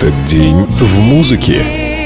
Этот день в музыке.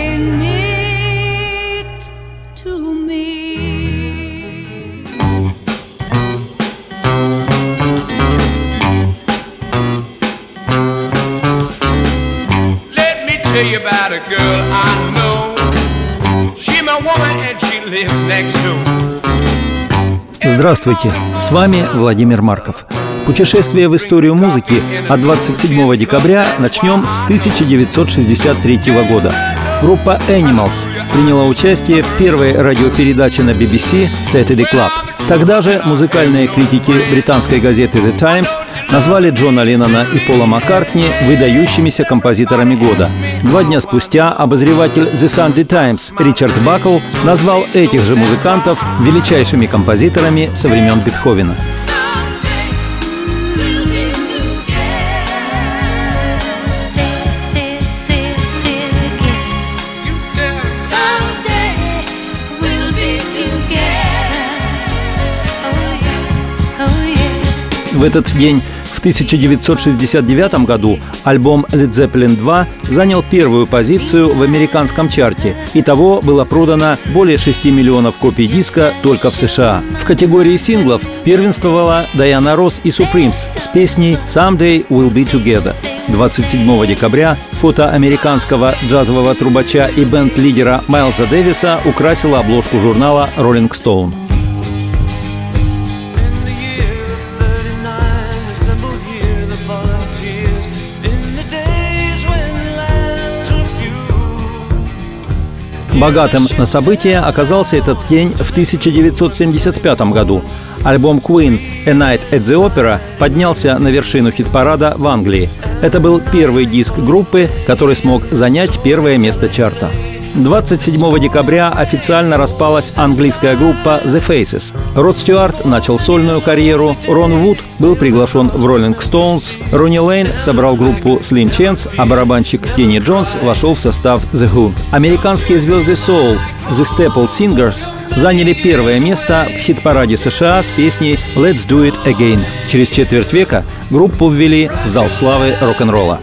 Здравствуйте, с вами Владимир Марков. Путешествие в историю музыки от 27 декабря начнем с 1963 года. Группа Animals приняла участие в первой радиопередаче на BBC Saturday Club. Тогда же музыкальные критики британской газеты The Times назвали Джона Леннона и Пола Маккартни выдающимися композиторами года. 2 дня спустя обозреватель The Sunday Times Ричард Бакл назвал этих же музыкантов величайшими композиторами со времен Бетховена. В этот день, в 1969 году, альбом Led Zeppelin II занял первую позицию в американском чарте. Итого было продано более 6 миллионов копий диска только в США. В категории синглов первенствовала Дайана Росс и Supremes с песней «Someday We'll Be Together». 27 декабря фото американского джазового трубача и бенд-лидера Майлза Дэвиса украсило обложку журнала Rolling Stone. Богатым на события оказался этот день в 1975 году. Альбом Queen «A Night at the Opera» поднялся на вершину хит-парада в Англии. Это был первый диск группы, который смог занять первое место чарта. 27 декабря официально распалась английская группа The Faces. Род Стюарт начал сольную карьеру, Рон Вуд был приглашен в Rolling Stones, Ронни Лейн собрал группу Slim Chance, а барабанщик Кенни Джонс вошел в состав The Who. Американские звезды соул The Staple Singers заняли первое место в хит-параде США с песней «Let's Do It Again». Через четверть века группу ввели в зал славы рок-н-ролла.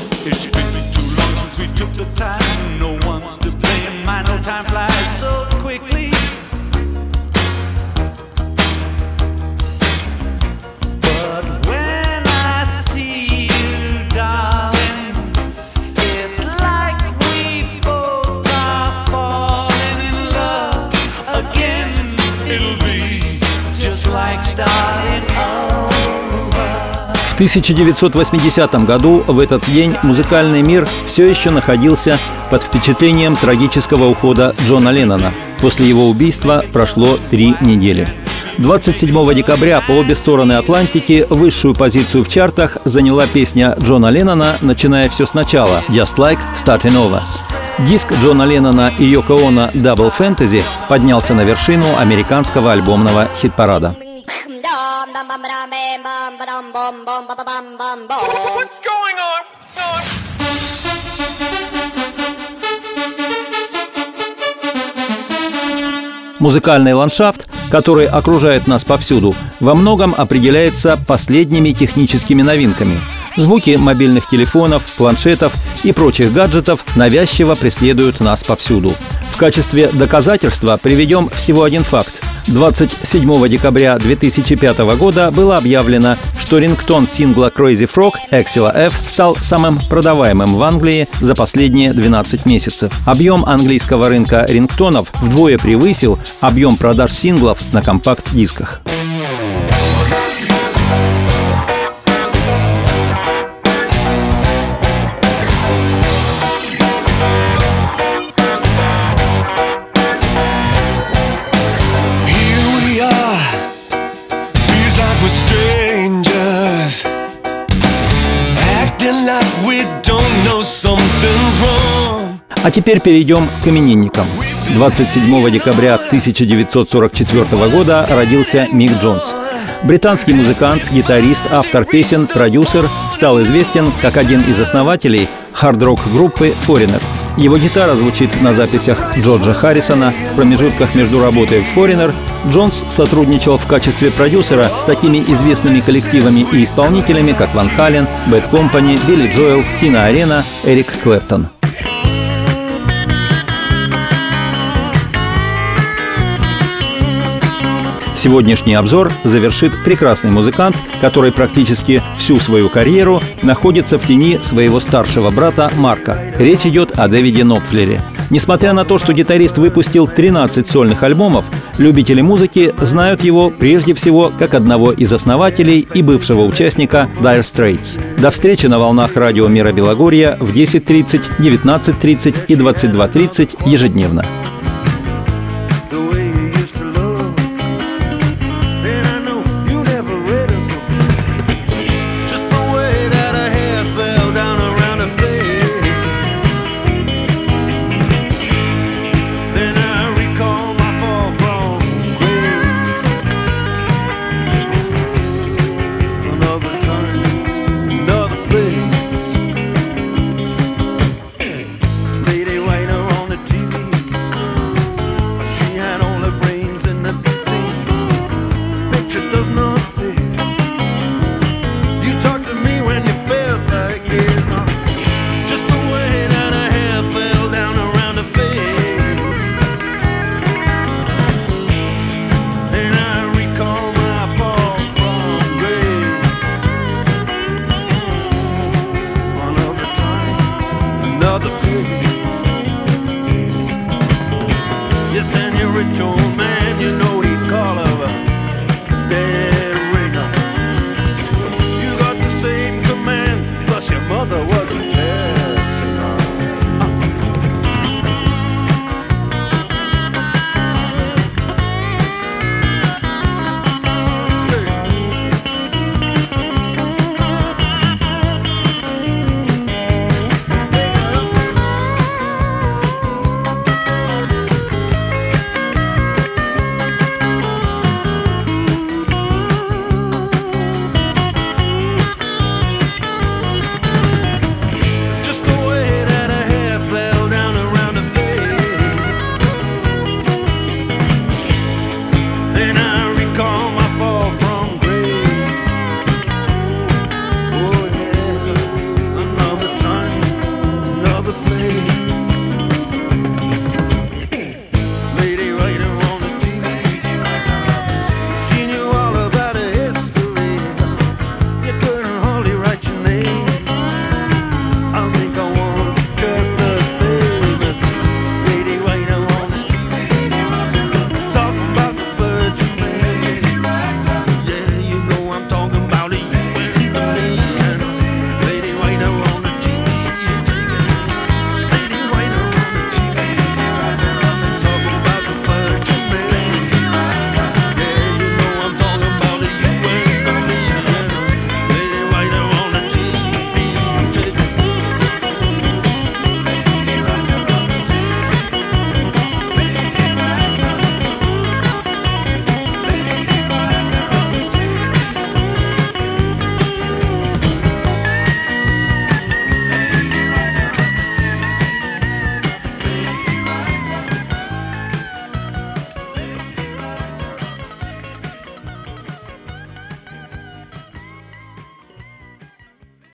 В 1980 году в этот день музыкальный мир все еще находился под впечатлением трагического ухода Джона Леннона. После его убийства прошло 3 недели. 27 декабря по обе стороны Атлантики высшую позицию в чартах заняла песня Джона Леннона «Начиная все сначала» «Just Like Starting Over». Диск Джона Леннона и Йоко Оно «Double Fantasy» поднялся на вершину американского альбомного хит-парада. What's going on? Музыкальный ландшафт, который окружает нас повсюду, во многом определяется последними техническими новинками. Звуки мобильных телефонов, планшетов и прочих гаджетов навязчиво преследуют нас повсюду. В качестве доказательства приведем всего один факт. 27 декабря 2005 года было объявлено, что рингтон сингла Crazy Frog Axilla F стал самым продаваемым в Англии за последние 12 месяцев. Объем английского рынка рингтонов вдвое превысил объем продаж синглов на компакт-дисках. А теперь перейдем к именинникам. 27 декабря 1944 года родился Мик Джонс. Британский музыкант, гитарист, автор песен, продюсер, стал известен как один из основателей хард-рок группы Foreigner. Его гитара звучит на записях Джорджа Харрисона в промежутках между работой в Foreigner Джонс сотрудничал в качестве продюсера с такими известными коллективами и исполнителями, как Ван Хален, Bad Company, Билли Джоэл, Тина Арена, Эрик Клэптон. Сегодняшний обзор завершит прекрасный музыкант, который практически всю свою карьеру находится в тени своего старшего брата Марка. Речь идет о Дэвиде Нопфлере. Несмотря на то, что гитарист выпустил 13 сольных альбомов, любители музыки знают его прежде всего как одного из основателей и бывшего участника Dire Straits. До встречи на волнах радио Мира Белогорья в 10:30, 19:30 и 22:30 ежедневно.